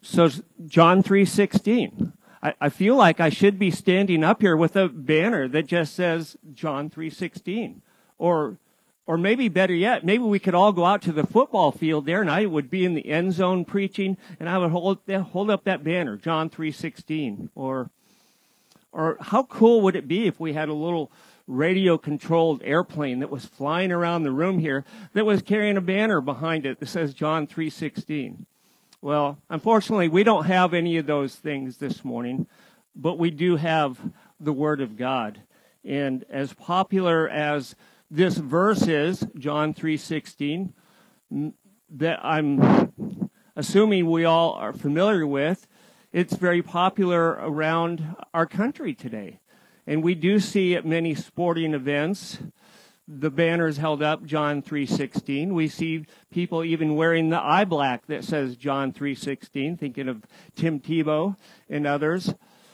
So John 3:16. I feel like I should be standing up here with a banner that just says John 3:16. Or maybe better yet, maybe we could all go out to the football field there, and I would be in the end zone preaching, and I would hold up that banner, John 3:16. Or how cool would it be if we had a little radio-controlled airplane that was flying around the room here that was carrying a banner behind it that says John 3:16. Well, unfortunately, we don't have any of those things this morning, but we do have the Word of God. And as popular as this verse is, John 3:16, that I'm assuming we all are familiar with, it's very popular around our country today. And we do see at many sporting events the banners held up, John 3:16. We see people even wearing the eye black that says John 3:16, thinking of Tim Tebow and others.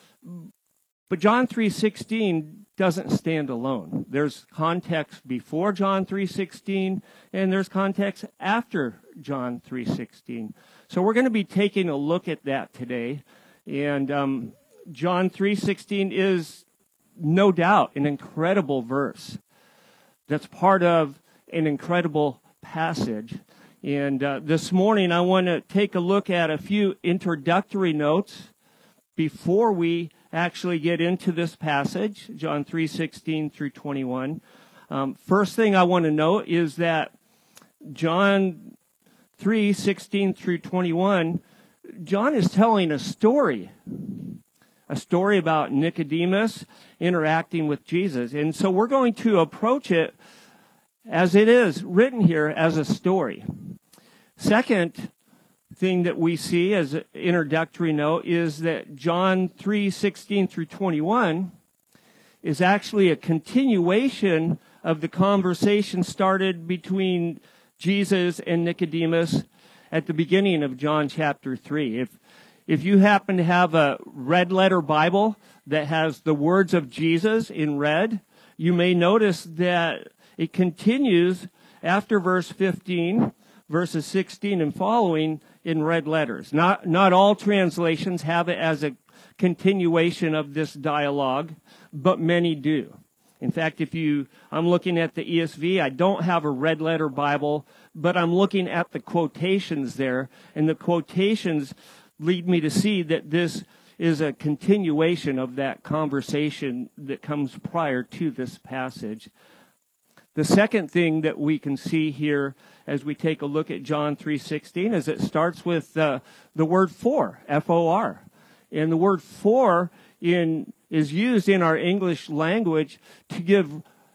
But John 3:16 doesn't stand alone. There's context before John 3:16, and there's context after John 3:16. So we're going to be taking a look at that today. And John 3:16 is no doubt an incredible verse that's part of an incredible passage. And this morning I want to take a look at a few introductory notes before we actually get into this passage, John 3:16 through 21. First thing I want to note is that John 3:16 through 21, John is telling a story about Nicodemus interacting with Jesus. And so we're going to approach it as it is written here as a story. Second thing that we see as an introductory note is that John 3:16 through 21 is actually a continuation of the conversation started between Jesus and Nicodemus at the beginning of John chapter 3. If you happen to have a red letter Bible that has the words of Jesus in red, you may notice that it continues after verse 15, verses 16 and following in red letters. Not all translations have it as a continuation of this dialogue, but many do. In fact, I'm looking at the ESV, I don't have a red letter Bible, but I'm looking at the quotations there, and the quotations lead me to see that this is a continuation of that conversation that comes prior to this passage. The second thing that we can see here as we take a look at John 3:16 is it starts with the word for, F-O-R. And the word for is used in our English language to give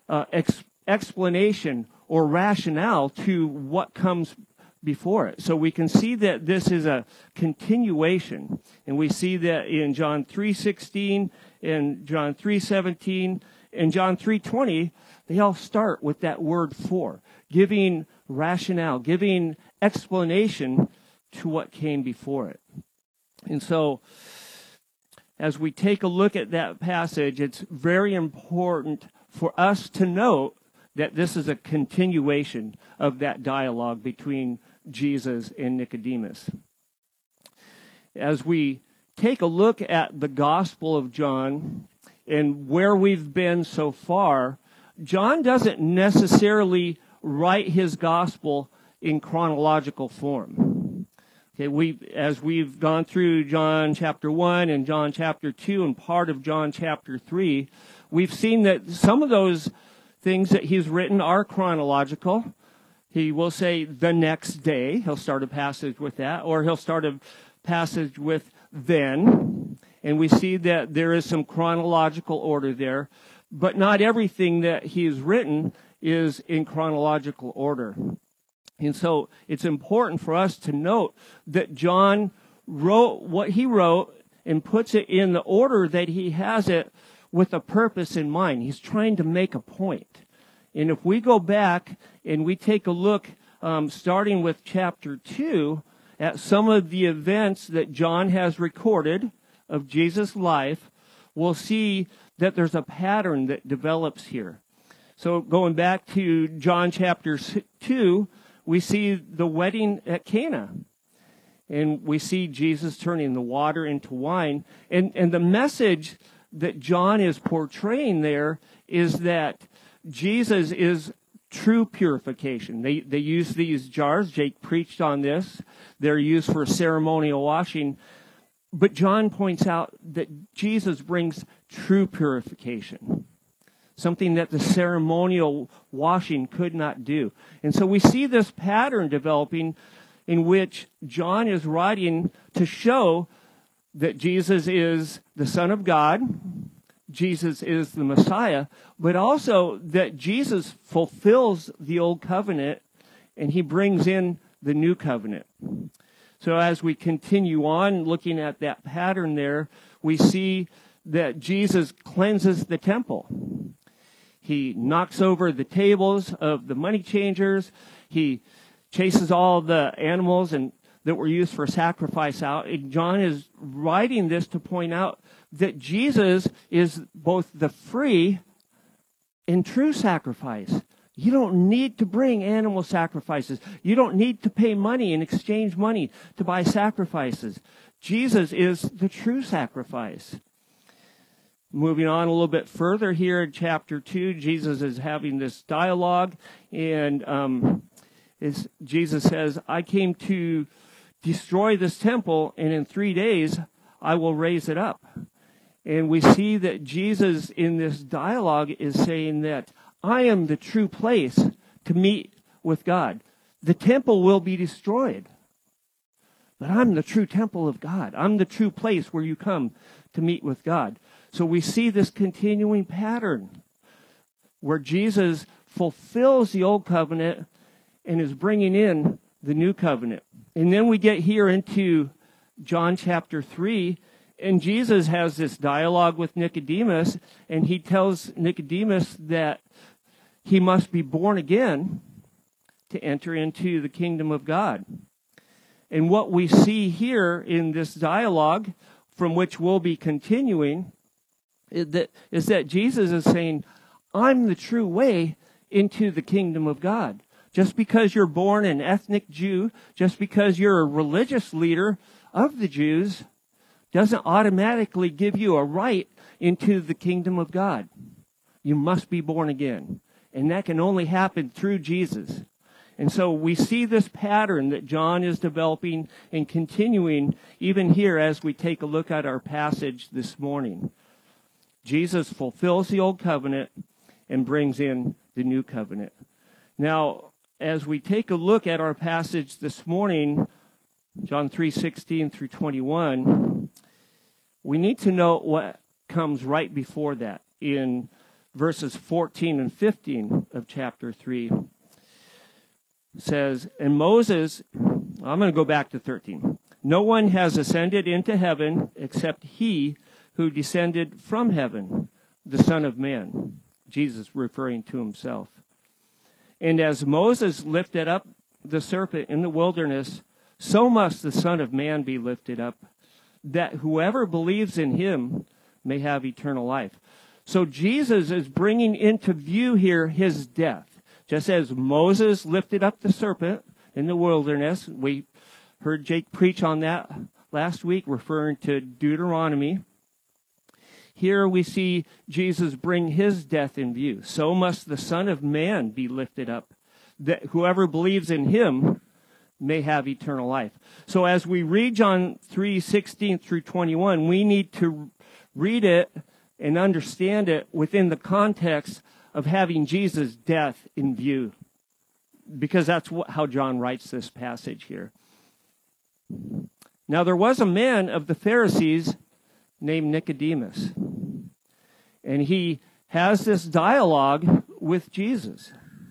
explanation or rationale to what comes before it. So we can see that this is a continuation. And we see that in John 3:16, and John 3:17, and John 3:20, they all start with that word for, giving rationale, giving explanation to what came before it. And so as we take a look at that passage, it's very important for us to note that this is a continuation of that dialogue between Jesus and Nicodemus. As we take a look at the Gospel of John and where we've been so far, John doesn't necessarily write his Gospel in chronological form. Okay, as we've gone through John chapter 1 and John chapter 2 and part of John chapter 3, we've seen that some of those things that he's written are chronological. He will say the next day. He'll start a passage with that, or he'll start a passage with then. And we see that there is some chronological order there, but not everything that he's written is in chronological order. And so it's important for us to note that John wrote what he wrote and puts it in the order that he has it with a purpose in mind. He's trying to make a point. And if we go back and we take a look, starting with chapter 2, at some of the events that John has recorded of Jesus' life, we'll see that there's a pattern that develops here. So going back to John chapter 2, we see the wedding at Cana. And we see Jesus turning the water into wine. And the message that John is portraying there is that Jesus is true purification. They use these jars. Jake preached on this. They're used for ceremonial washing. But John points out that Jesus brings true purification, something that the ceremonial washing could not do. And so we see this pattern developing in which John is writing to show that Jesus is the Son of God, Jesus is the Messiah, but also that Jesus fulfills the old covenant and he brings in the new covenant. So as we continue on looking at that pattern there, we see that Jesus cleanses the temple. He knocks over the tables of the money changers. He chases all the animals that were used for sacrifice out. And John is writing this to point out that Jesus is both the free and true sacrifice. You don't need to bring animal sacrifices. You don't need to pay money and exchange money to buy sacrifices. Jesus is the true sacrifice. Moving on a little bit further here in chapter 2, Jesus is having this dialogue, and Jesus says, I came to destroy this temple, and in 3 days I will raise it up. And we see that Jesus in this dialogue is saying that I am the true place to meet with God. The temple will be destroyed, but I'm the true temple of God. I'm the true place where you come to meet with God. So we see this continuing pattern where Jesus fulfills the old covenant and is bringing in the new covenant. And then we get here into John chapter 3, and Jesus has this dialogue with Nicodemus, and he tells Nicodemus that he must be born again to enter into the kingdom of God. And what we see here in this dialogue, from which we'll be continuing, is that Jesus is saying, I'm the true way into the kingdom of God. Just because you're born an ethnic Jew, just because you're a religious leader of the Jews, doesn't automatically give you a right into the kingdom of God. You must be born again. And that can only happen through Jesus. And so we see this pattern that John is developing and continuing even here as we take a look at our passage this morning. Jesus fulfills the old covenant and brings in the new covenant. Now, as we take a look at our passage this morning, John 3:16 through 21, we need to know what comes right before that in verses 14 and 15 of chapter 3. It says, and Moses, I'm going to go back to 13. No one has ascended into heaven except he who descended from heaven, the Son of Man. Jesus referring to himself. And as Moses lifted up the serpent in the wilderness, so must the Son of Man be lifted up, that whoever believes in him may have eternal life. So Jesus is bringing into view here his death. Just as Moses lifted up the serpent in the wilderness, we heard Jake preach on that last week, referring to Deuteronomy. Here we see Jesus bring his death in view. So must the Son of Man be lifted up, that whoever believes in him may have eternal life. So as we read John 3:16 through 21, we need to read it and understand it within the context of having Jesus' death in view, because that's how John writes this passage here. Now there was a man of the Pharisees named Nicodemus, and he has this dialogue with Jesus.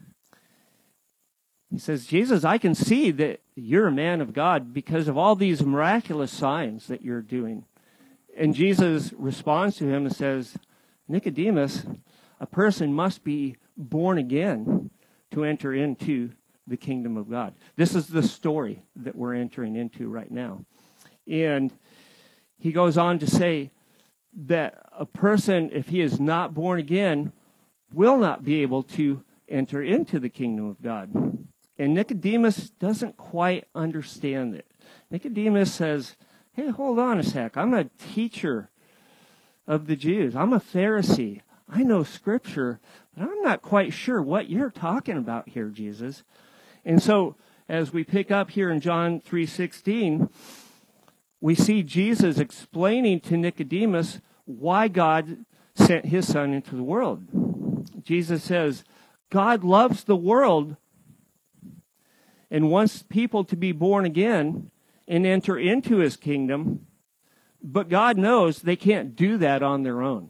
He says, Jesus, I can see that you're a man of God because of all these miraculous signs that you're doing. And Jesus responds to him and says, Nicodemus, a person must be born again to enter into the kingdom of God. This is the story that we're entering into right now. And he goes on to say that a person, if he is not born again, will not be able to enter into the kingdom of God. And Nicodemus doesn't quite understand it. Nicodemus says, hey, hold on a sec. I'm a teacher of the Jews. I'm a Pharisee. I know Scripture, but I'm not quite sure what you're talking about here, Jesus. And so, as we pick up here in John 3:16, we see Jesus explaining to Nicodemus why God sent his Son into the world. Jesus says, God loves the world and wants people to be born again and enter into his kingdom, but God knows they can't do that on their own.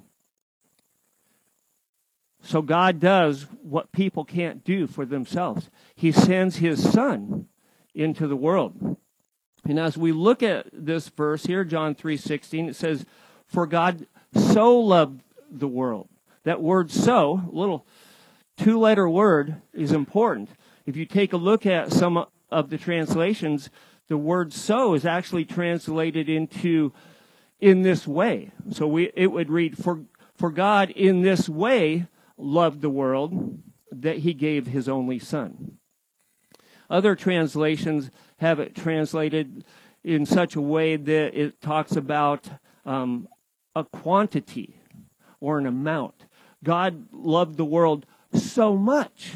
So God does what people can't do for themselves. He sends his Son into the world. And as we look at this verse here, John 3:16, it says, for God so loved the world. That word so, a little two-letter word, is important. If you take a look at some of the translations, the word so is actually translated into in this way. So it would read, for God in this way loved the world, that he gave his only Son. Other translations have it translated in such a way that it talks about a quantity or an amount. God loved the world so much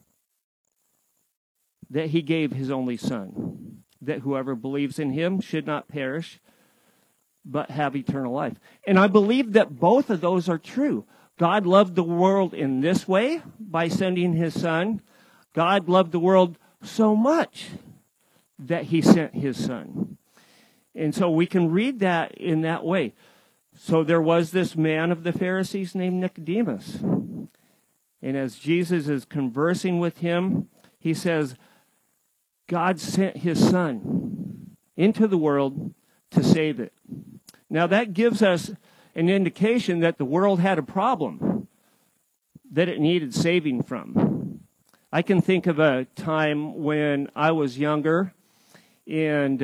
that he gave his only Son, that whoever believes in him should not perish, but have eternal life. And I believe that both of those are true. God loved the world in this way by sending his Son. God loved the world so much that he sent his Son. And so we can read that in that way. So there was this man of the Pharisees named Nicodemus. And as Jesus is conversing with him, he says, God sent his Son into the world to save it. Now that gives us an indication that the world had a problem that it needed saving from. I can think of a time when I was younger, and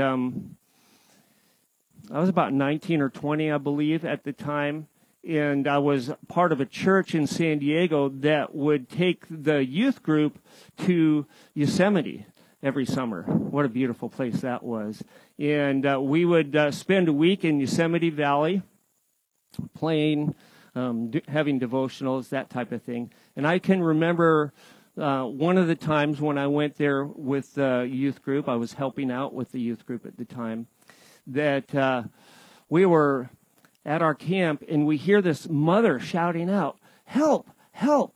I was about 19 or 20, I believe, at the time, and I was part of a church in San Diego that would take the youth group to Yosemite every summer. What a beautiful place that was. And we would spend a week in Yosemite Valley playing, having devotionals, that type of thing. And I can remember one of the times when I went there with the youth group, I was helping out with the youth group at the time, that we were at our camp and we hear this mother shouting out, help, help.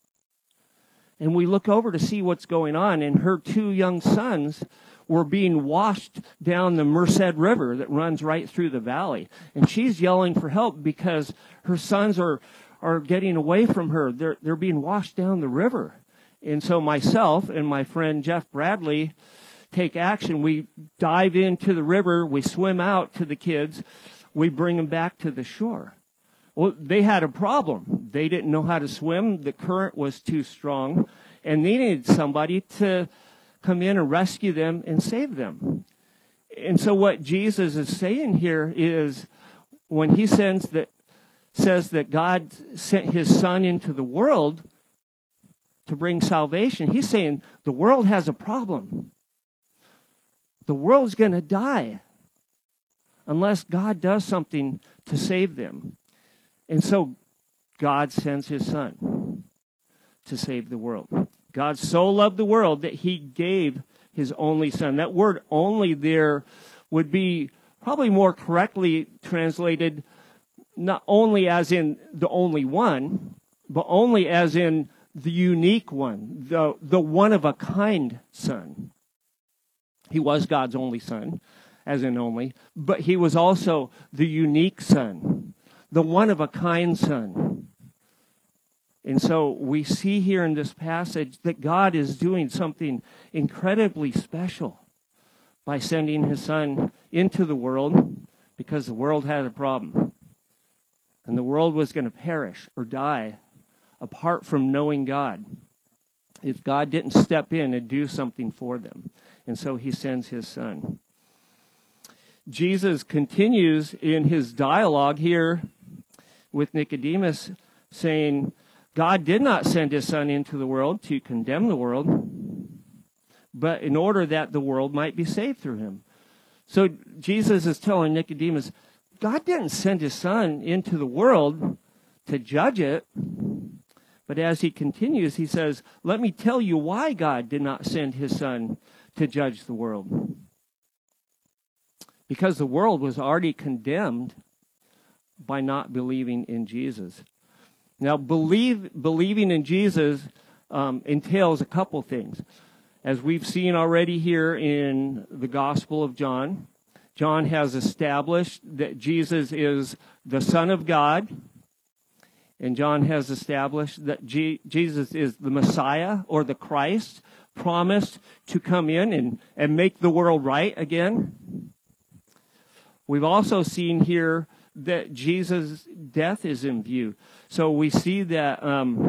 And we look over to see what's going on, and her two young sons were being washed down the Merced River that runs right through the valley. And she's yelling for help because her sons are getting away from her. They're being washed down the river. And so myself and my friend Jeff Bradley take action. We dive into the river. We swim out to the kids. We bring them back to the shore. Well, they had a problem. They didn't know how to swim. The current was too strong, and they needed somebody to come in and rescue them and save them. And so what Jesus is saying here is when he says that God sent his Son into the world to bring salvation, he's saying the world has a problem. The world's going to die unless God does something to save them. And so God sends his Son to save the world. God so loved the world that he gave his only Son. That word only there would be probably more correctly translated not only as in the only one, but only as in the unique one, the one-of-a-kind Son. He was God's only Son, as in only, but he was also the unique Son, the one-of-a-kind Son. And so we see here in this passage that God is doing something incredibly special by sending his Son into the world because the world had a problem. And the world was going to perish or die apart from knowing God if God didn't step in and do something for them. And so he sends his Son. Jesus continues in his dialogue here with Nicodemus saying, God did not send his Son into the world to condemn the world, but in order that the world might be saved through him. So Jesus is telling Nicodemus, God didn't send his son into the world to judge it. But as he continues, he says, let me tell you why God did not send his son to judge the world. Because the world was already condemned by not believing in Jesus. Now, believing in Jesus entails a couple things. As we've seen already here in the Gospel of John, John has established that Jesus is the Son of God. And John has established that Jesus is the Messiah or the Christ promised to come in and make the world right again. We've also seen here that Jesus' death is in view. So we see that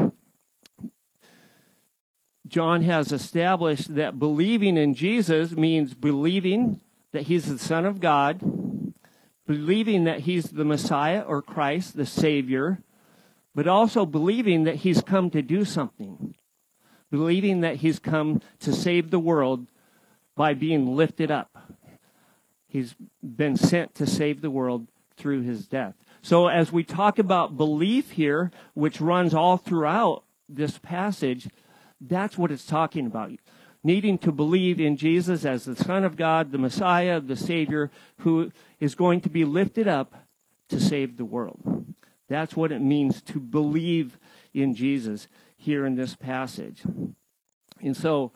John has established that believing in Jesus means believing that he's the Son of God, believing that he's the Messiah or Christ, the Savior, but also believing that he's come to do something, believing that he's come to save the world by being lifted up. He's been sent to save the world through his death. So as we talk about belief here, which runs all throughout this passage, that's what it's talking about. Needing to believe in Jesus as the Son of God, the Messiah, the Savior, who is going to be lifted up to save the world. That's what it means to believe in Jesus here in this passage. And so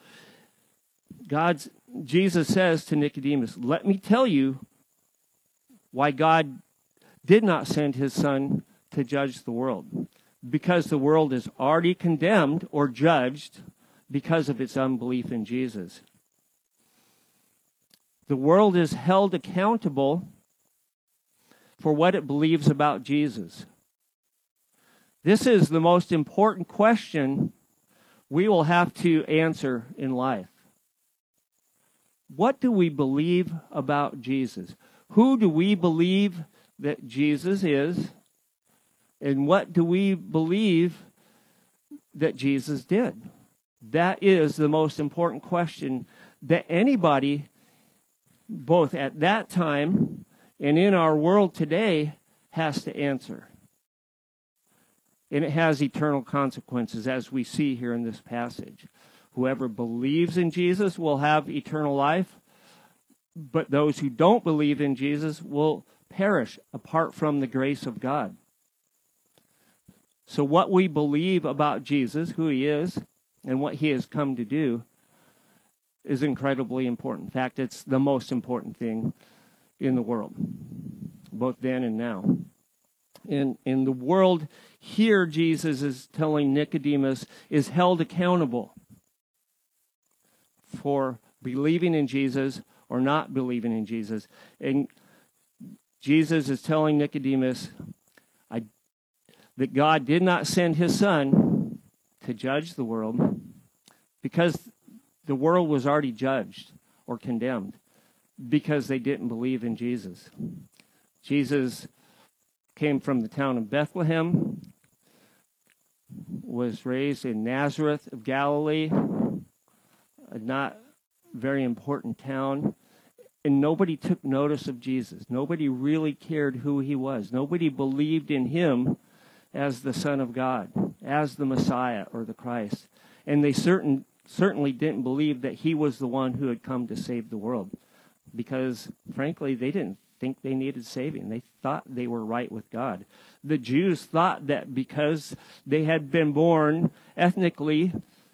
Jesus says to Nicodemus, let me tell you why God did not send his son to judge the world. Because the world is already condemned or judged because of its unbelief in Jesus. The world is held accountable for what it believes about Jesus. This is the most important question we will have to answer in life. What do we believe about Jesus? Who do we believe that Jesus is? And what do we believe that Jesus did? That is the most important question that anybody, both at that time and in our world today, has to answer. And it has eternal consequences, as we see here in this passage. Whoever believes in Jesus will have eternal life, but those who don't believe in Jesus will perish apart from the grace of God. So what we believe about Jesus, who he is, and what he has come to do, is incredibly important. In fact, it's the most important thing in the world, both then and now. In the world here, Jesus is telling Nicodemus, is held accountable for believing in Jesus or not believing in Jesus. And Jesus is telling Nicodemus that God did not send his son to judge the world because the world was already judged or condemned because they didn't believe in Jesus. Jesus came from the town of Bethlehem, was raised in Nazareth of Galilee, a not very important town, and nobody took notice of Jesus. Nobody really cared who he was. Nobody believed in him as the Son of God, as the Messiah or the Christ. And they certainly didn't believe that he was the one who had come to save the world because, frankly, they didn't think they needed saving. They thought they were right with God. The Jews thought that because they had been born ethnically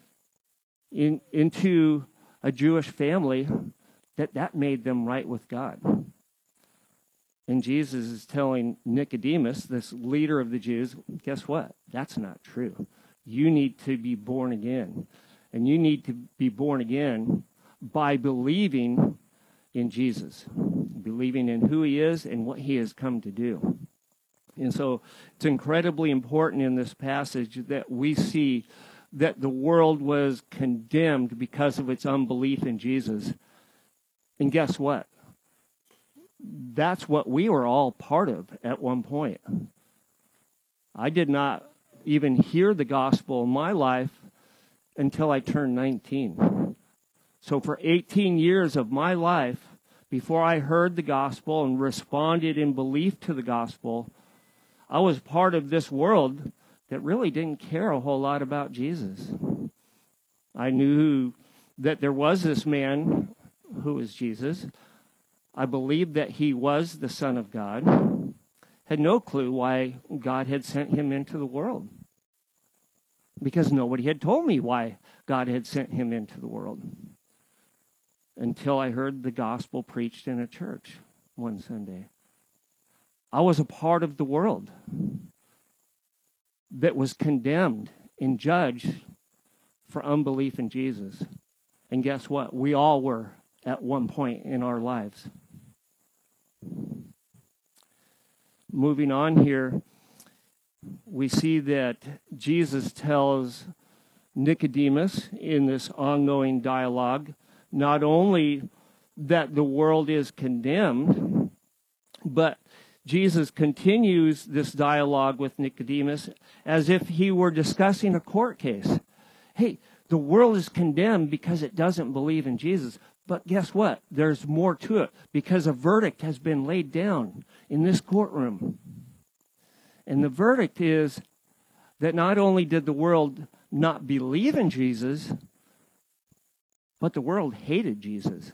into a Jewish family, that made them right with God. And Jesus is telling Nicodemus, this leader of the Jews, guess what? That's not true. You need to be born again. And you need to be born again by believing in Jesus, believing in who he is and what he has come to do. And so it's incredibly important in this passage that we see that the world was condemned because of its unbelief in Jesus. And guess what? That's what we were all part of at one point. I did not even hear the gospel in my life until I turned 19. So for 18 years of my life, before I heard the gospel and responded in belief to the gospel, I was part of this world that really didn't care a whole lot about Jesus. I knew that there was this man who was Jesus. I believed that he was the Son of God. Had no clue why God had sent him into the world, because nobody had told me why God had sent him into the world until I heard the gospel preached in a church one Sunday. I was a part of the world that was condemned and judged for unbelief in Jesus. And guess what? We all were at one point in our lives. Moving on here, we see that Jesus tells Nicodemus in this ongoing dialogue not only that the world is condemned, but Jesus continues this dialogue with Nicodemus as if he were discussing a court case. Hey, the world is condemned because it doesn't believe in Jesus. But guess what? There's more to it, because a verdict has been laid down in this courtroom. And the verdict is that not only did the world not believe in Jesus, but the world hated Jesus.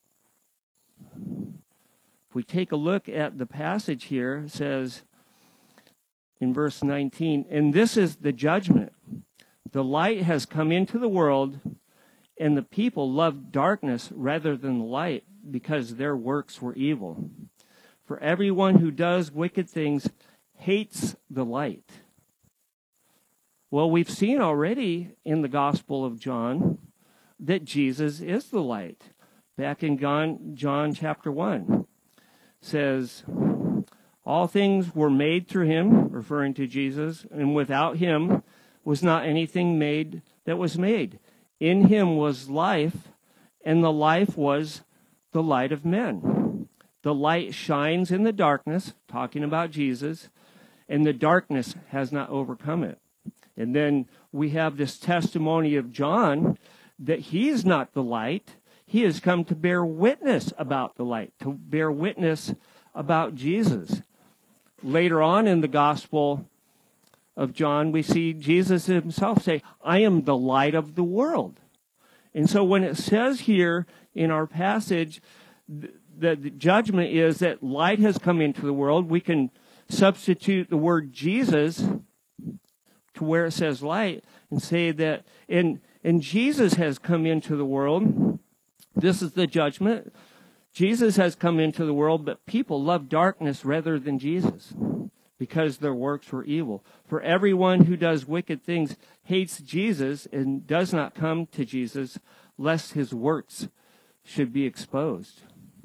If we take a look at the passage here, it says in verse 19, "And this is the judgment. The light has come into the world, and the people loved darkness rather than the light, because their works were evil. For everyone who does wicked things hates the light." Well, we've seen already in the Gospel of John that Jesus is the light. Back in John chapter 1, says, "All things were made through him," referring to Jesus, "and without him was not anything made that was made. In him was life, and the life was the light of men. The light shines in the darkness," talking about Jesus, "and the darkness has not overcome it." And then we have this testimony of John that he is not the light. He has come to bear witness about the light, to bear witness about Jesus. Later on in the Gospel of John, we see Jesus himself say, "I am the light of the world." And so when it says here in our passage that the judgment is that light has come into the world, we can substitute the word Jesus to where it says light and say that and Jesus has come into the world. This is the judgment. Jesus has come into the world, but people love darkness rather than Jesus, because their works were evil. For everyone who does wicked things hates Jesus and does not come to Jesus, lest his works should be exposed.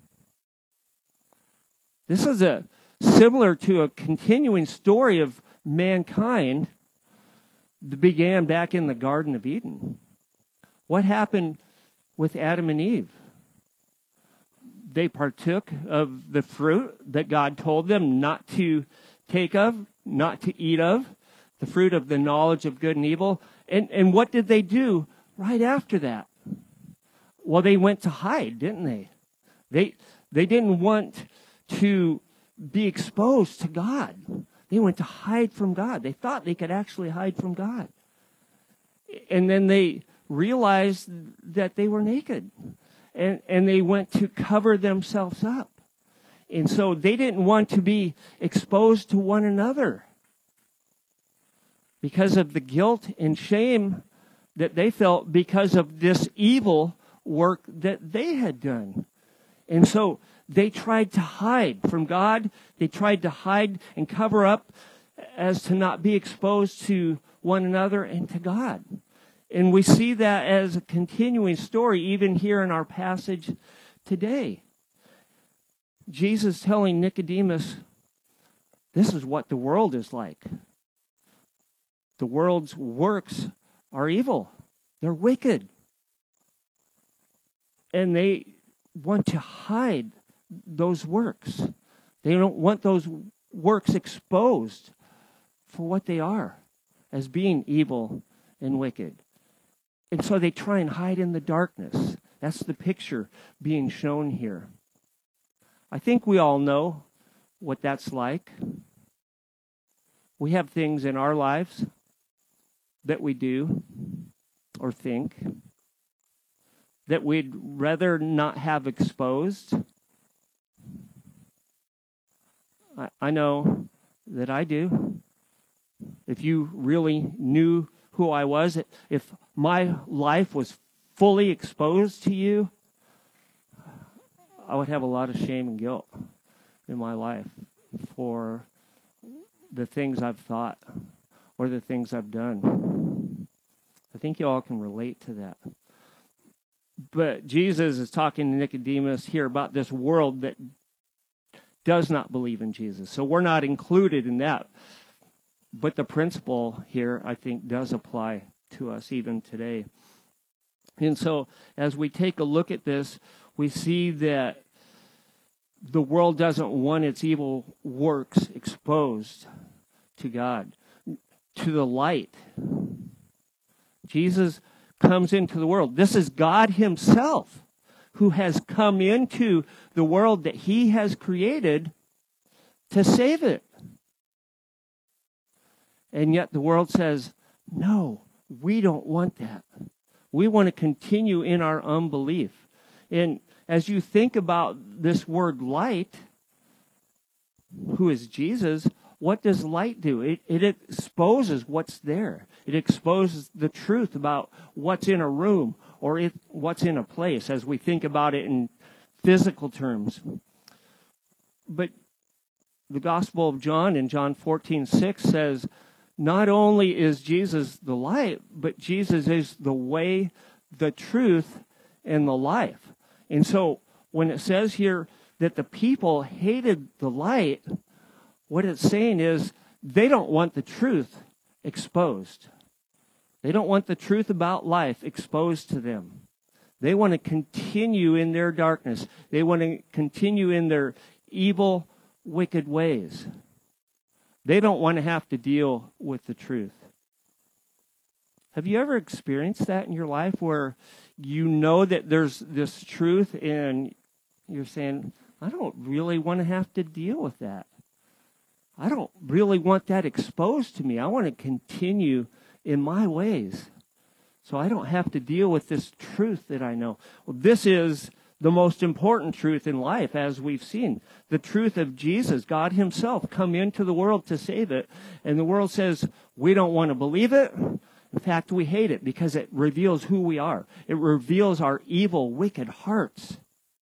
This is similar to a continuing story of mankind that began back in the Garden of Eden. What happened with Adam and Eve? They partook of the fruit that God told them not to take of, not to eat of, the fruit of the knowledge of good and evil. And what did they do right after that? Well, they went to hide, didn't they? They didn't want to be exposed to God. They went to hide from God. They thought they could actually hide from God. And then they realized that they were naked. And they went to cover themselves up. And so they didn't want to be exposed to one another because of the guilt and shame that they felt because of this evil work that they had done. And so they tried to hide from God. They tried to hide and cover up as to not be exposed to one another and to God. And we see that as a continuing story even here in our passage today. Jesus telling Nicodemus, this is what the world is like. The world's works are evil. They're wicked. And they want to hide those works. They don't want those works exposed for what they are, as being evil and wicked. And so they try and hide in the darkness. That's the picture being shown here. I think we all know what that's like. We have things in our lives that we do or think that we'd rather not have exposed. I know that I do. If you really knew who I was, if my life was fully exposed to you, I would have a lot of shame and guilt in my life for the things I've thought or the things I've done. I think you all can relate to that. But Jesus is talking to Nicodemus here about this world that does not believe in Jesus. So we're not included in that. But the principle here, I think, does apply to us even today. And so as we take a look at this, we see that the world doesn't want its evil works exposed to God, to the light. Jesus comes into the world. This is God himself who has come into the world that he has created to save it. And yet the world says, no, we don't want that. We want to continue in our unbelief. And as you think about this word light, who is Jesus, what does light do? It exposes what's there. It exposes the truth about what's in a room or what's in a place as we think about it in physical terms. But the Gospel of John in John 14:6 says, not only is Jesus the light, but Jesus is the way, the truth, and the life. And so when it says here that the people hated the light, what it's saying is they don't want the truth exposed. They don't want the truth about life exposed to them. They want to continue in their darkness. They want to continue in their evil, wicked ways. They don't want to have to deal with the truth. Have you ever experienced that in your life where you know that there's this truth and you're saying, I don't really want to have to deal with that. I don't really want that exposed to me. I want to continue in my ways so I don't have to deal with this truth that I know. Well, this is the most important truth in life, as we've seen. The truth of Jesus, God himself, come into the world to save it. And the world says, we don't want to believe it. In fact, we hate it because it reveals who we are. It reveals our evil, wicked hearts.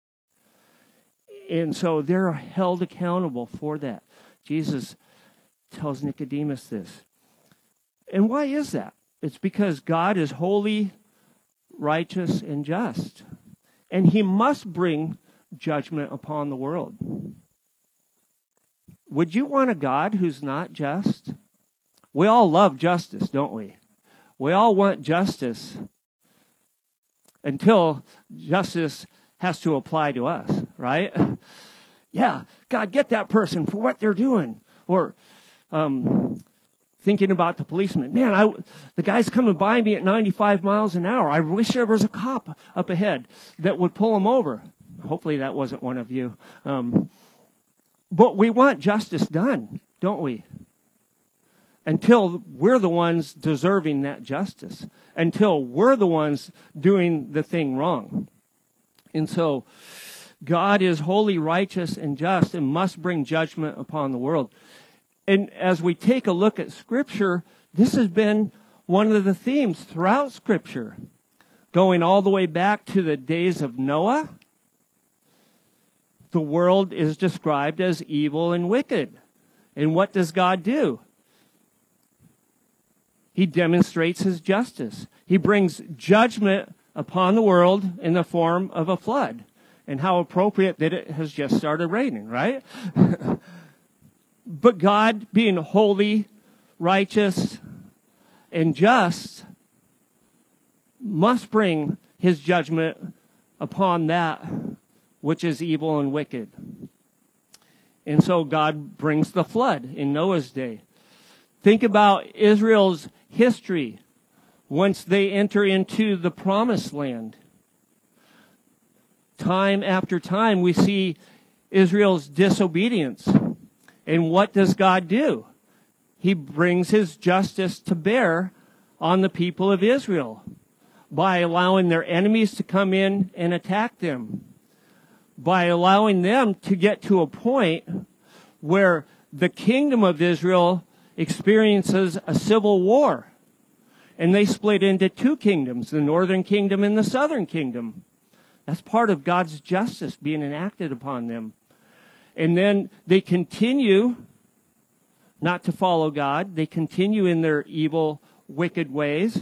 And so they're held accountable for that. Jesus tells Nicodemus this. And why is that? It's because God is holy, righteous, and just. And he must bring judgment upon the world. Would you want a God who's not just? We all love justice, don't we? We all want justice until justice has to apply to us, right? Yeah, God, get that person for what they're doing. Or thinking about the policeman. Man, the guy's coming by me at 95 miles an hour. I wish there was a cop up ahead that would pull him over. Hopefully that wasn't one of you. But we want justice done, don't we? Until we're the ones deserving that justice. Until we're the ones doing the thing wrong. And so God is holy, righteous, and just and must bring judgment upon the world. And as we take a look at Scripture, this has been one of the themes throughout Scripture, going all the way back to the days of Noah. The world is described as evil and wicked. And what does God do? He demonstrates his justice. He brings judgment upon the world in the form of a flood. And how appropriate that it has just started raining, right? But God, being holy, righteous, and just, must bring his judgment upon that which is evil and wicked. And so God brings the flood in Noah's day. Think about Israel's history once they enter into the promised land. Time after time we see Israel's disobedience. And what does God do? He brings his justice to bear on the people of Israel by allowing their enemies to come in and attack them, by allowing them to get to a point where the kingdom of Israel experiences a civil war. And they split into two kingdoms, the northern kingdom and the southern kingdom. That's part of God's justice being enacted upon them. And then they continue not to follow God. They continue in their evil, wicked ways.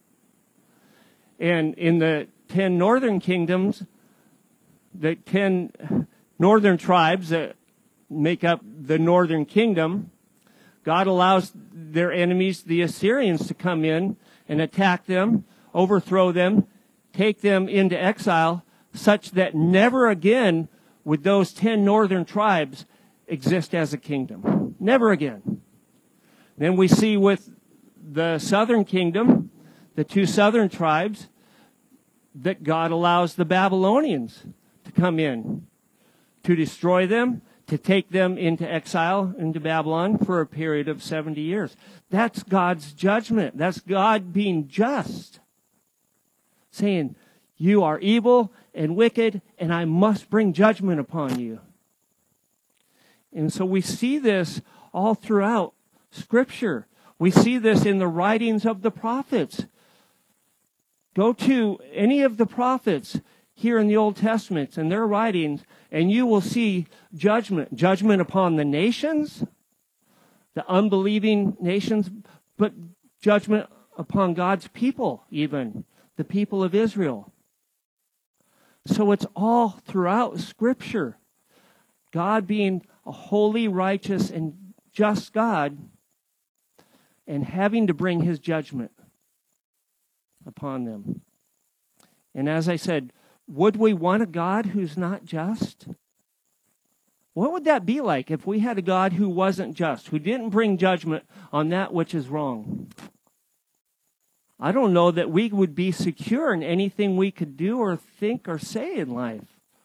And in the 10 northern kingdoms, the 10 northern tribes that make up the northern kingdom, God allows their enemies, the Assyrians, to come in and attack them, overthrow them, take them into exile, such that never again would those 10 northern tribes exist as a kingdom. Never again. Then we see with the southern kingdom, the two southern tribes, that God allows the Babylonians to come in, to destroy them, to take them into exile into Babylon for a period of 70 years. That's God's judgment. That's God being just, saying, you are evil and wicked, and I must bring judgment upon you. And so we see this all throughout Scripture. We see this in the writings of the prophets. Go to any of the prophets here in the Old Testament and their writings, and you will see judgment. Judgment upon the nations, the unbelieving nations, but judgment upon God's people even, the people of Israel. So it's all throughout Scripture. God being a holy, righteous, and just God, and having to bring his judgment upon them. And as I said, would we want a God who's not just? What would that be like if we had a God who wasn't just, who didn't bring judgment on that which is wrong? I don't know that we would be secure in anything we could do or think or say in life.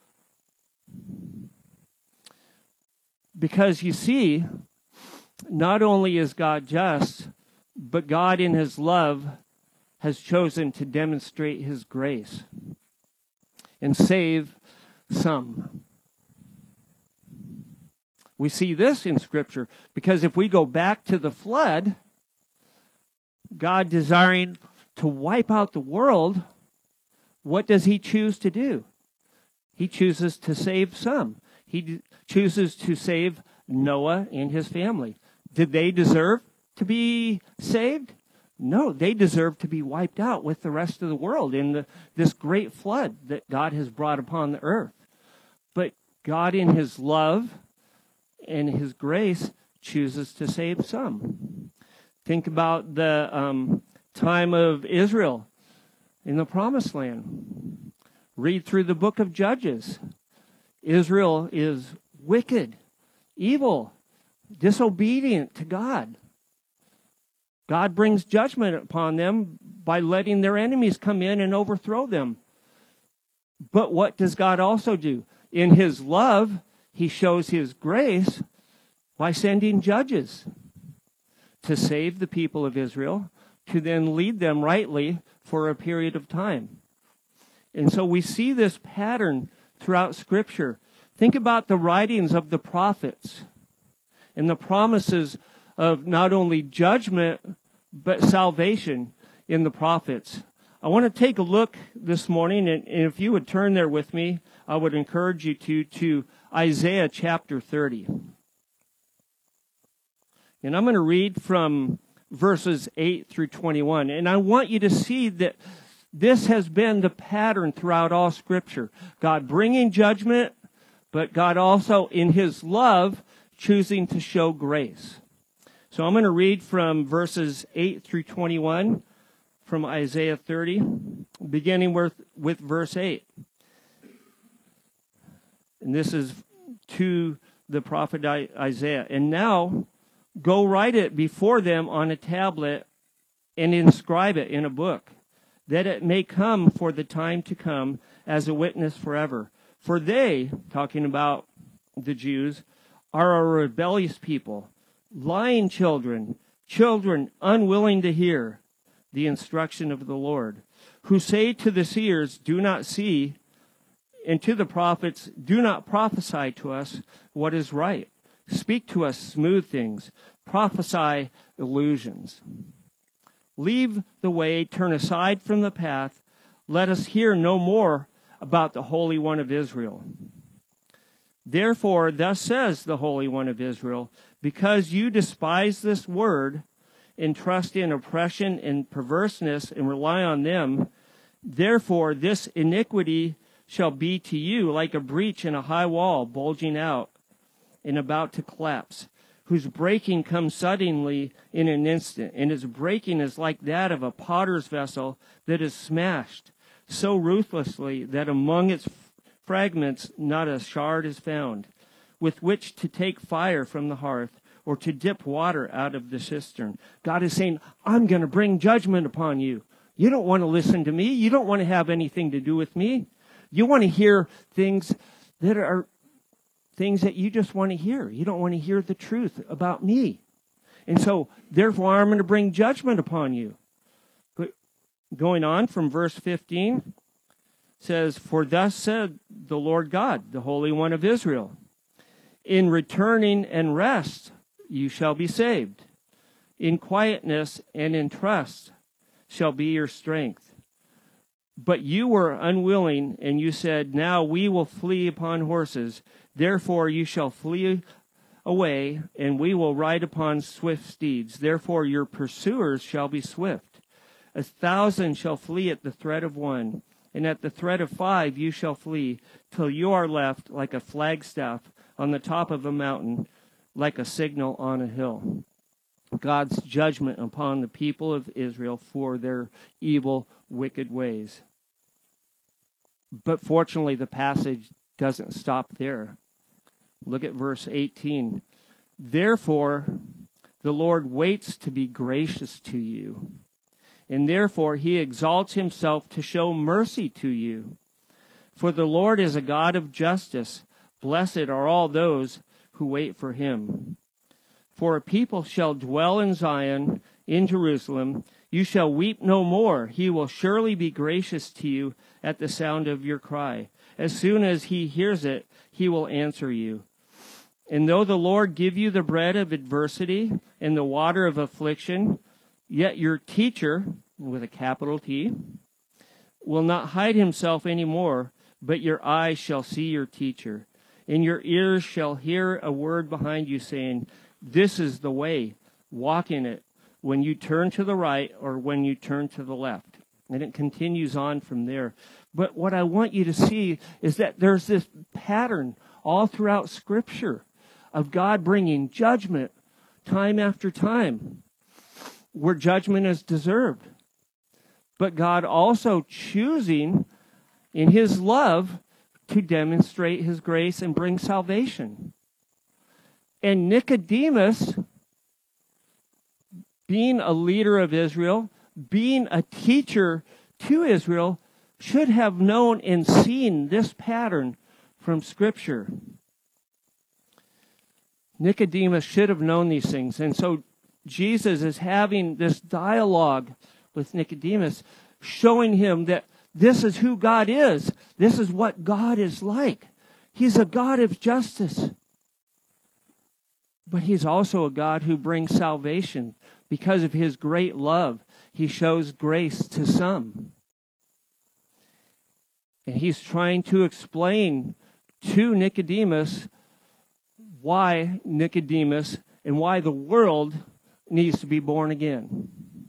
Because you see, not only is God just, but God in his love has chosen to demonstrate his grace and save some. We see this in Scripture because if we go back to the flood, God desiring to wipe out the world, what does he choose to do? He chooses to save some. He chooses to save Noah and his family. Did they deserve to be saved? No, they deserve to be wiped out with the rest of the world in this great flood that God has brought upon the earth. But God in his love and his grace chooses to save some. Think about the time of Israel in the Promised Land. Read through the book of Judges. Israel is wicked, evil, disobedient to God. God brings judgment upon them by letting their enemies come in and overthrow them. But what does God also do? In his love, he shows his grace by sending judges to save the people of Israel, to then lead them rightly for a period of time. And so we see this pattern throughout Scripture. Think about the writings of the prophets and the promises of not only judgment, but salvation in the prophets. I want to take a look this morning, and if you would turn there with me, I would encourage you to Isaiah chapter 30. And I'm going to read from verses 8 through 21. And I want you to see that this has been the pattern throughout all Scripture. God bringing judgment, but God also, in his love, choosing to show grace. So I'm going to read from verses 8 through 21 from Isaiah 30, beginning with verse 8. And this is to the prophet Isaiah. And now go write it before them on a tablet and inscribe it in a book, that it may come for the time to come as a witness forever. For they, talking about the Jews, are a rebellious people, lying children, children unwilling to hear the instruction of the Lord, who say to the seers, do not see, and to the prophets, do not prophesy to us what is right. Speak to us smooth things. Prophesy illusions. Leave the way, turn aside from the path. Let us hear no more about the Holy One of Israel. Therefore, thus says the Holy One of Israel, because you despise this word and trust in oppression and perverseness and rely on them, therefore this iniquity shall be to you like a breach in a high wall bulging out and about to collapse, whose breaking comes suddenly in an instant, and its breaking is like that of a potter's vessel that is smashed so ruthlessly that among its fragments not a shard is found, with which to take fire from the hearth, or to dip water out of the cistern. God is saying, I'm going to bring judgment upon you. You don't want to listen to me. You don't want to have anything to do with me. You want to hear things that are things that you just want to hear. You don't want to hear the truth about me. And so, therefore, I'm going to bring judgment upon you. But going on from verse 15, says, for thus said the Lord God, the Holy One of Israel, in returning and rest you shall be saved. In quietness and in trust shall be your strength. But you were unwilling, and you said, now we will flee upon horses. Therefore you shall flee away, and we will ride upon swift steeds. Therefore your pursuers shall be swift. 1,000 shall flee at the threat of one, and at the threat of 5 you shall flee, till you are left like a flagstaff on the top of a mountain, like a signal on a hill. God's judgment upon the people of Israel for their evil, wicked ways. But fortunately, the passage doesn't stop there. Look at verse 18. Therefore, the Lord waits to be gracious to you, and therefore he exalts himself to show mercy to you. For the Lord is a God of justice. Blessed are all those who wait for him. For a people shall dwell in Zion, in Jerusalem. You shall weep no more. He will surely be gracious to you at the sound of your cry. As soon as he hears it, he will answer you. And though the Lord give you the bread of adversity and the water of affliction, yet your teacher, with a capital T, will not hide himself any more, but your eyes shall see your teacher. And your ears shall hear a word behind you saying, this is the way, walk in it, when you turn to the right or when you turn to the left. And it continues on from there. But what I want you to see is that there's this pattern all throughout Scripture of God bringing judgment time after time, where judgment is deserved. But God also choosing in his love to demonstrate his grace and bring salvation. And Nicodemus, being a leader of Israel, being a teacher to Israel, should have known and seen this pattern from Scripture. Nicodemus should have known these things. And so Jesus is having this dialogue with Nicodemus, showing him that this is who God is. This is what God is like. He's a God of justice. But he's also a God who brings salvation. Because of his great love, he shows grace to some. And he's trying to explain to Nicodemus why Nicodemus and why the world needs to be born again.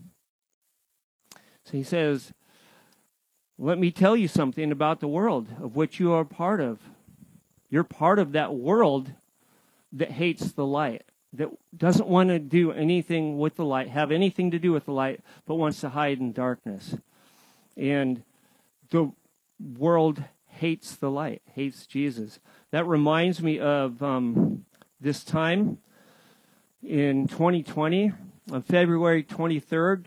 So he says, let me tell you something about the world of which you are part of. You're part of that world that hates the light, that doesn't want to do anything with the light, have anything to do with the light, but wants to hide in darkness. And the world hates the light, hates Jesus. That reminds me of this time in 2020, on February 23rd,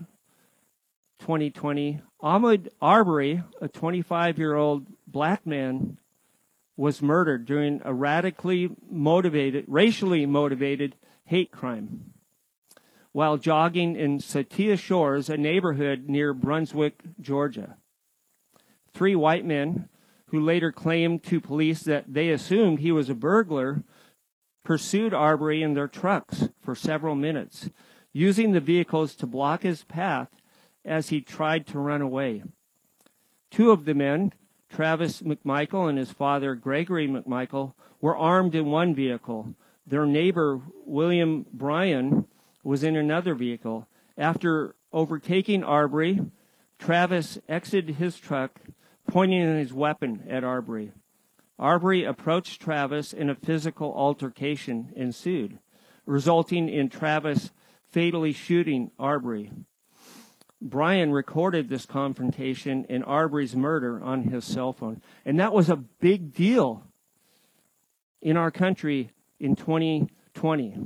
2020, Ahmaud Arbery, a 25-year-old black man, was murdered during a racially motivated hate crime while jogging in Satia Shores, a neighborhood near Brunswick, Georgia. 3 white men, who later claimed to police that they assumed he was a burglar, pursued Arbery in their trucks for several minutes, using the vehicles to block his path as he tried to run away. 2 of the men, Travis McMichael and his father, Gregory McMichael, were armed in one vehicle. Their neighbor, William Bryan, was in another vehicle. After overtaking Arbery, Travis exited his truck, pointing his weapon at Arbery. Arbery approached Travis and a physical altercation ensued, resulting in Travis fatally shooting Arbery. Bryan recorded this confrontation and Arbery's murder on his cell phone. And that was a big deal in our country in 2020.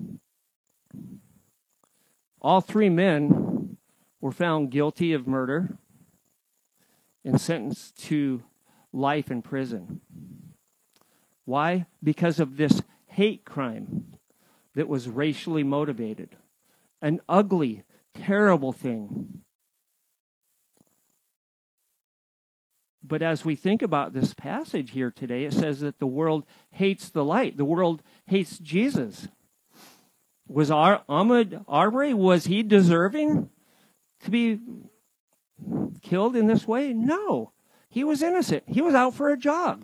All 3 men were found guilty of murder and sentenced to life in prison. Why? Because of this hate crime that was racially motivated. An ugly, terrible thing. But as we think about this passage here today, it says that the world hates the light. The world hates Jesus. Was Ahmaud Arbery, was he deserving to be killed in this way? No. He was innocent. He was out for a jog.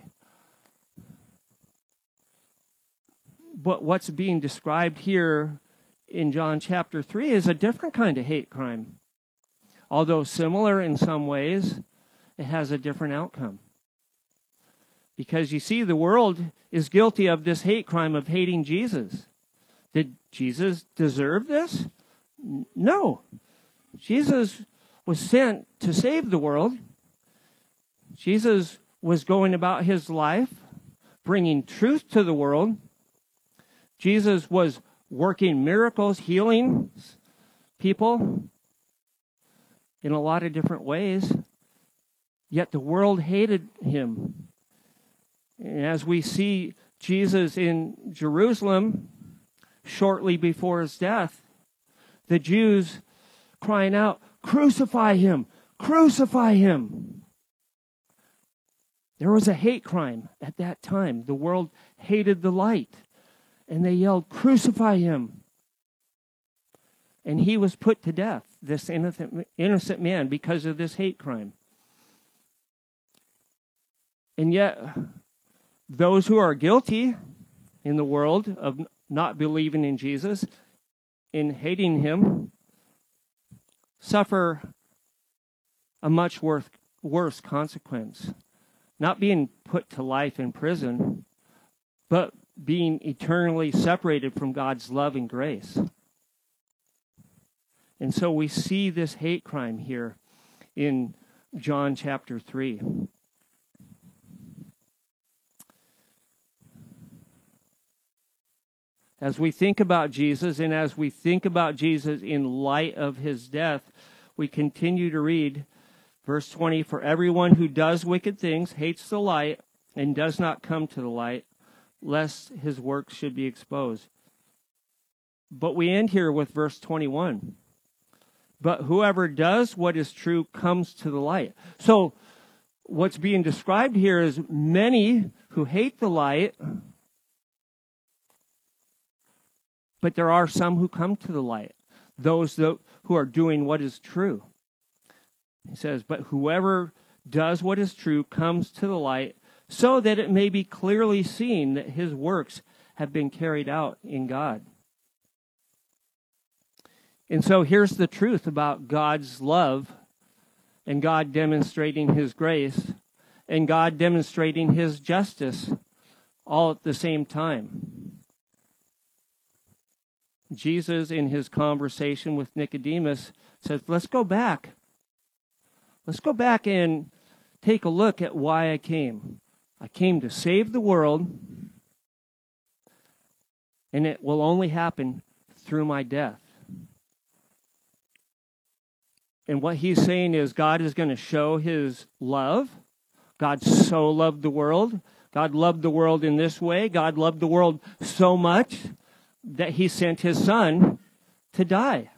But what's being described here in John chapter 3 is a different kind of hate crime. Although similar in some ways, it has a different outcome. Because you see, the world is guilty of this hate crime of hating Jesus. Did Jesus deserve this? No. Jesus was sent to save the world. Jesus was going about his life, bringing truth to the world. Jesus was working miracles, healing people in a lot of different ways. Yet the world hated him. And as we see Jesus in Jerusalem shortly before his death, the Jews crying out, "Crucify him! Crucify him!" There was a hate crime at that time. The world hated the light. And they yelled, "Crucify him!" And he was put to death, this innocent man, because of this hate crime. And yet, those who are guilty in the world of not believing in Jesus, in hating him, suffer a much worse consequence. Not being put to life in prison, but being eternally separated from God's love and grace. And so we see this hate crime here in John chapter 3. As we think about Jesus, and as we think about Jesus in light of his death, we continue to read verse 20, "For everyone who does wicked things hates the light and does not come to the light, lest his works should be exposed." But we end here with verse 21. "But whoever does what is true comes to the light." So what's being described here is many who hate the light, but there are some who come to the light, those who are doing what is true. He says, "But whoever does what is true comes to the light, so that it may be clearly seen that his works have been carried out in God." And so here's the truth about God's love, and God demonstrating his grace, and God demonstrating his justice all at the same time. Jesus, in his conversation with Nicodemus, says, let's go back. Let's go back and take a look at why I came. I came to save the world, and it will only happen through my death. And what he's saying is God is going to show his love. God so loved the world. God loved the world in this way. God loved the world so much that he sent his son to die.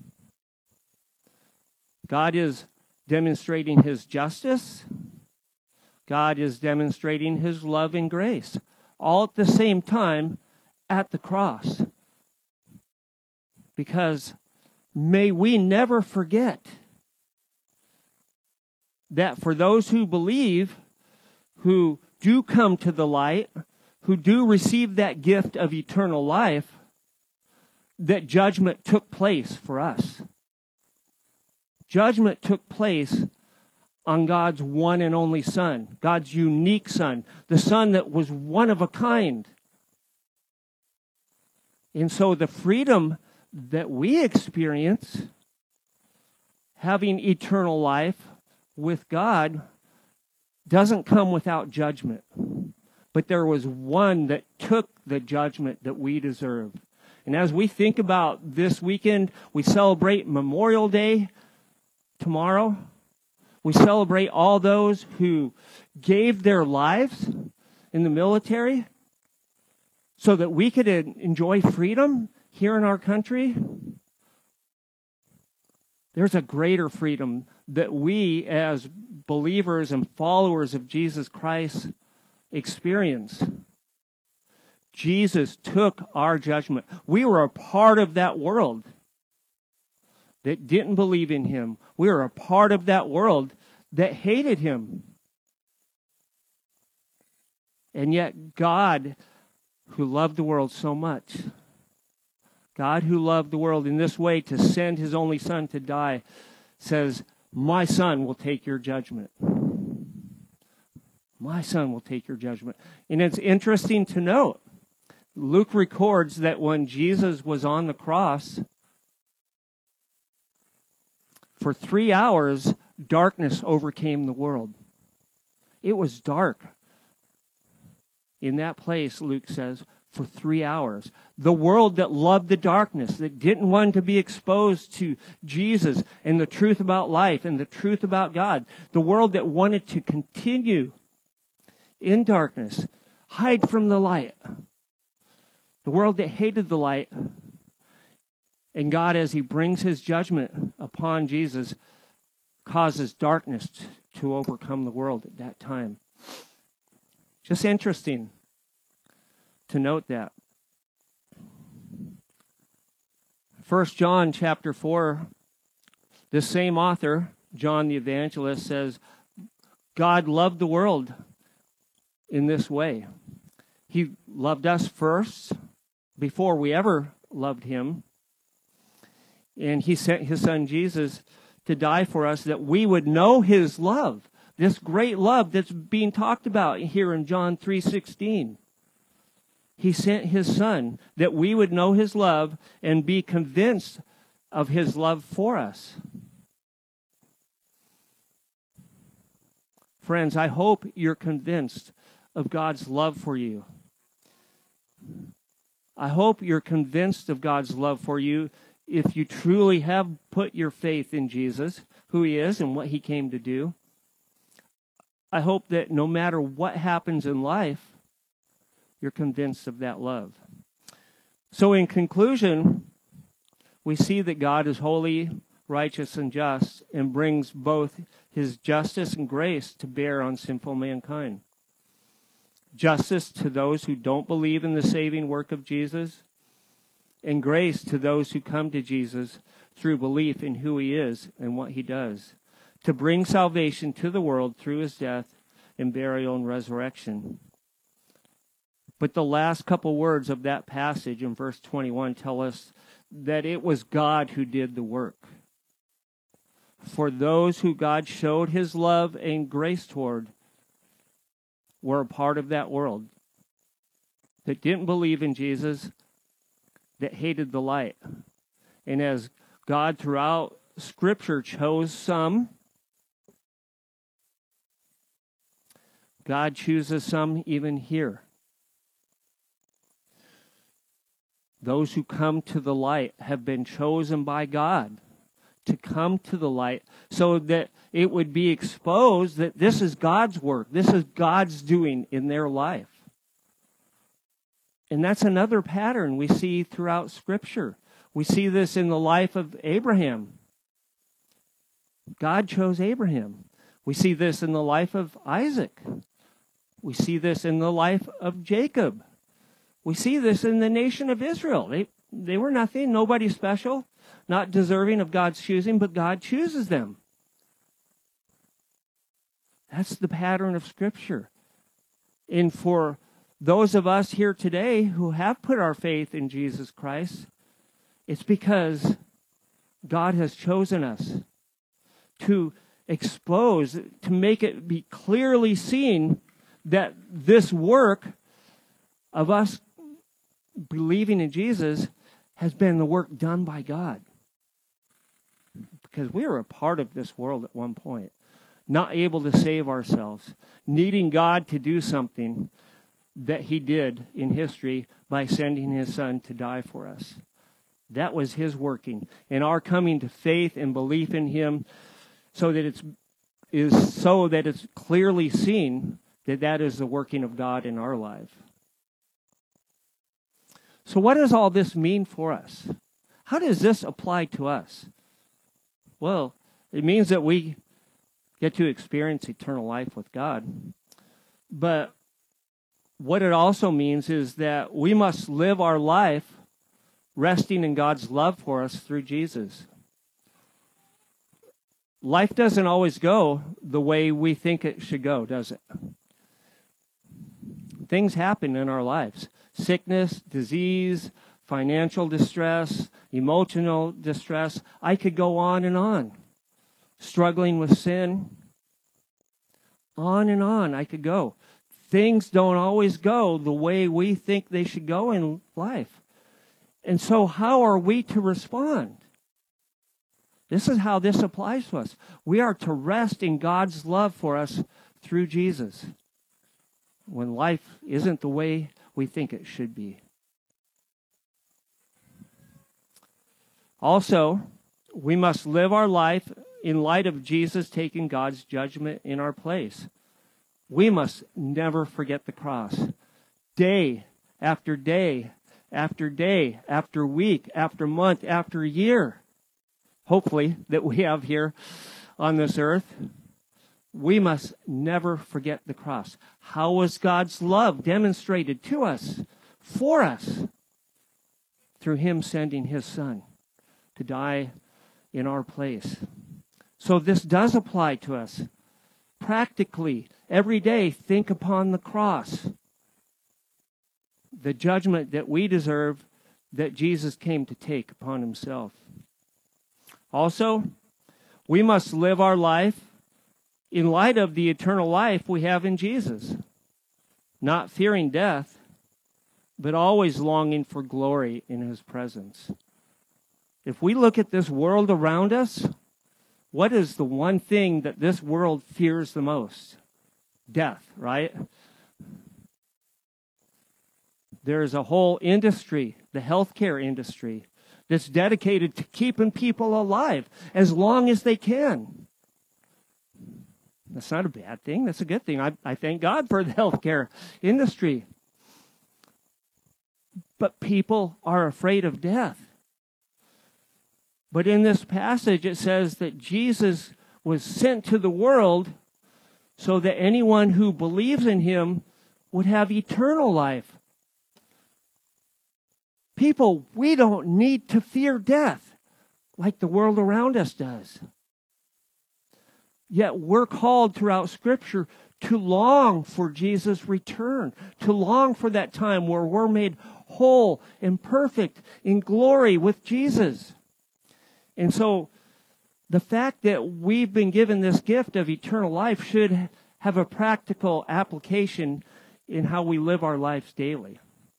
God is demonstrating his justice. God is demonstrating his love and grace, all at the same time at the cross. Because may we never forget that for those who believe, who do come to the light, who do receive that gift of eternal life, that judgment took place for us. Judgment took place on God's one and only Son, God's unique Son, the Son that was one of a kind. And so the freedom that we experience, having eternal life with God, doesn't come without judgment. But there was one that took the judgment that we deserve. And as we think about this weekend, we celebrate Memorial Day tomorrow. We celebrate all those who gave their lives in the military so that we could enjoy freedom here in our country. There's a greater freedom that we as believers and followers of Jesus Christ experience. Jesus took our judgment. We were a part of that world that didn't believe in him. We were a part of that world that hated him. And yet God, who loved the world so much, God who loved the world in this way to send his only Son to die, says, my Son will take your judgment. My Son will take your judgment. And it's interesting to note, Luke records that when Jesus was on the cross, for 3 hours, darkness overcame the world. It was dark in that place, Luke says, for 3 hours. The world that loved the darkness, that didn't want to be exposed to Jesus and the truth about life and the truth about God. The world that wanted to continue in darkness, hide from the light. The world that hated the light. And God, as he brings his judgment upon Jesus, causes darkness to overcome the world at that time. Just interesting to note that. 1 John chapter 4, the same author, John the Evangelist, says, God loved the world in this way. He loved us first, before we ever loved him. And he sent his Son Jesus to die for us that we would know his love. This great love that's being talked about here in John 3:16. He sent his Son that we would know his love and be convinced of his love for us. Friends, I hope you're convinced of God's love for you. I hope you're convinced of God's love for you if you truly have put your faith in Jesus, who he is and what he came to do. I hope that no matter what happens in life, you're convinced of that love. So in conclusion, we see that God is holy, righteous, and just, and brings both his justice and grace to bear on sinful mankind. Justice to those who don't believe in the saving work of Jesus, and grace to those who come to Jesus through belief in who he is and what he does, to bring salvation to the world through his death and burial and resurrection. But the last couple words of that passage in verse 21 tell us that it was God who did the work. For those who God showed his love and grace toward were a part of that world that didn't believe in Jesus, that hated the light. And as God throughout Scripture chose some, God chooses some even here. Those who come to the light have been chosen by God to come to the light so that it would be exposed that this is God's work. This is God's doing in their life. And that's another pattern we see throughout Scripture. We see this in the life of Abraham. God chose Abraham. We see this in the life of Isaac. We see this in the life of Jacob. We see this in the nation of Israel. They were nothing, nobody special, not deserving of God's choosing, but God chooses them. That's the pattern of Scripture. And for those of us here today who have put our faith in Jesus Christ, it's because God has chosen us to expose, to make it be clearly seen that this work of us believing in Jesus has been the work done by God. Because we were a part of this world at one point, not able to save ourselves, needing God to do something that He did in history by sending His Son to die for us. That was His working. And our coming to faith and belief in Him so that it's clearly seen that that is the working of God in our life. So what does all this mean for us? How does this apply to us? Well, it means that we get to experience eternal life with God. But what it also means is that we must live our life resting in God's love for us through Jesus. Life doesn't always go the way we think it should go, does it? Things happen in our lives. Sickness, disease, financial distress, emotional distress. I could go on and on. Struggling with sin. On and on I could go. Things don't always go the way we think they should go in life. And so how are we to respond? This is how this applies to us. We are to rest in God's love for us through Jesus when life isn't the way we think it should be. Also, we must live our life in light of Jesus taking God's judgment in our place. We must never forget the cross. Day after day after day after week after month after year, hopefully, that we have here on this earth, we must never forget the cross. How was God's love demonstrated to us, for us, through Him sending His Son to die in our place? So this does apply to us. Practically, every day, think upon the cross. The judgment that we deserve, that Jesus came to take upon Himself. Also, we must live our life in light of the eternal life we have in Jesus, not fearing death, but always longing for glory in His presence. If we look at this world around us, what is the one thing that this world fears the most? Death, right? There's a whole industry, the healthcare industry, that's dedicated to keeping people alive as long as they can. That's not a bad thing. That's a good thing. I thank God for the healthcare industry. But people are afraid of death. But in this passage, it says that Jesus was sent to the world so that anyone who believes in Him would have eternal life. People, we don't need to fear death like the world around us does. Yet we're called throughout Scripture to long for Jesus' return, to long for that time where we're made whole and perfect in glory with Jesus. And so the fact that we've been given this gift of eternal life should have a practical application in how we live our lives daily.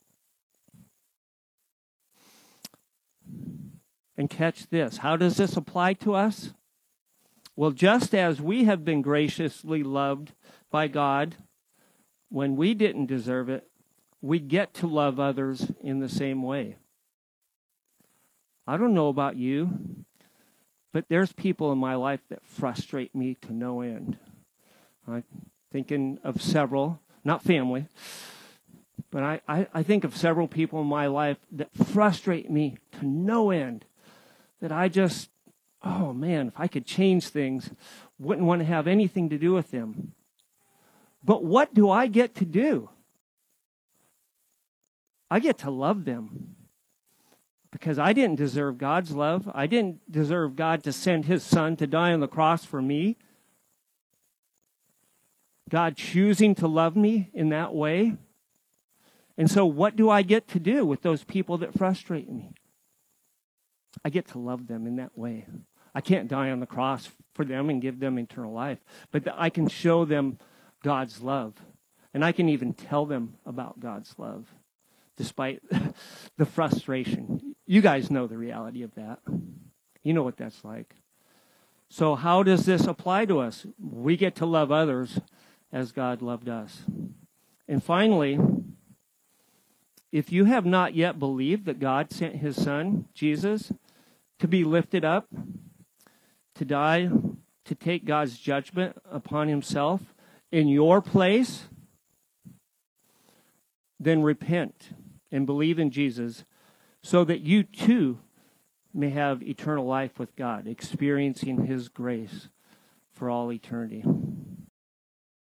And catch this. How does this apply to us? Well, just as we have been graciously loved by God when we didn't deserve it, we get to love others in the same way. I don't know about you, But there's people in my life that frustrate me to no end. I'm thinking of several, not family, but I think of several people in my life that frustrate me to no end. That I just, oh man, if I could change things, wouldn't want to have anything to do with them. But what do I get to do? I get to love them. Because I didn't deserve God's love. I didn't deserve God to send his son to die on the cross for me. God choosing to love me in that way. And so what do I get to do with those people that frustrate me? I get to love them in that way. I can't die on the cross for them and give them eternal life. But I can show them God's love. And I can even tell them about God's love. Despite the frustration. You guys know the reality of that. You know what that's like. So how does this apply to us? We get to love others as God loved us. And finally, if you have not yet believed that God sent his son, Jesus, to be lifted up, to die, to take God's judgment upon himself in your place, then repent and believe in Jesus so that you too may have eternal life with God, experiencing his grace for all eternity.